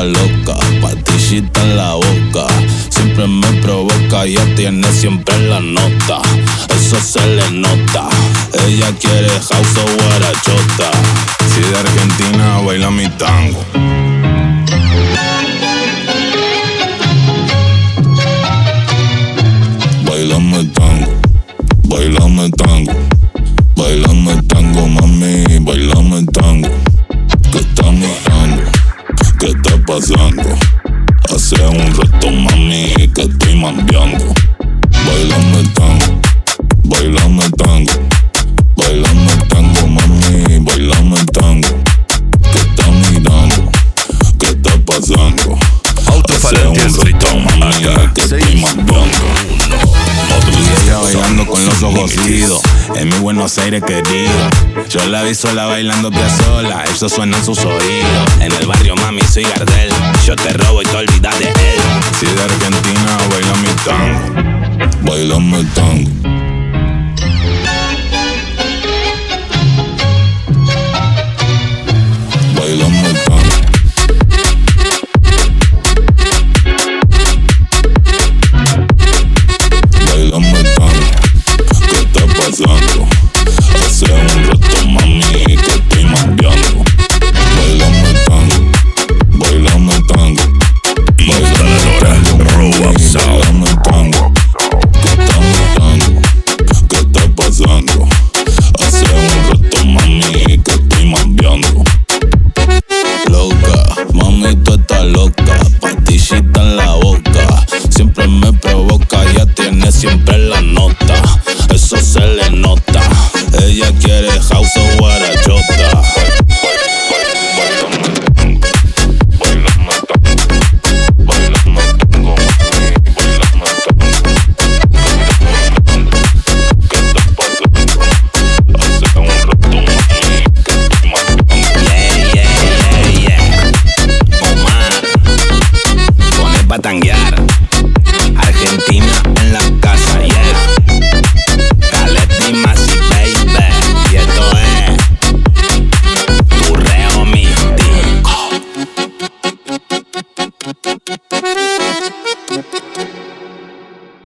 está loca, patillita en la boca. Siempre me provoca, ya tiene siempre la nota. Eso se le nota. Ella quiere house o guarachota. Si de Argentina baila mi tango. Bailame tango, bailame tango, bailame tango, mami, bailame tango. ¿Qué está mirando? ¿Qué está pasando? Hace un rato, mami, que estoy mambeando. Bailame tango, bailame tango, bailame tango, mami, bailame tango. ¿Qué está mirando? ¿Qué está pasando? Autofalante el ritmo, acá, que estoy mambeando. Y ella bailando con los ojos idos. En mi Buenos Aires querido. Yo la vi sola bailando Piazzolla. Eso suena en sus oídos. En el barrio, mami, soy Gardel. Yo te robo y te olvidas de él. Si de Argentina baila mi tango, bailame tango.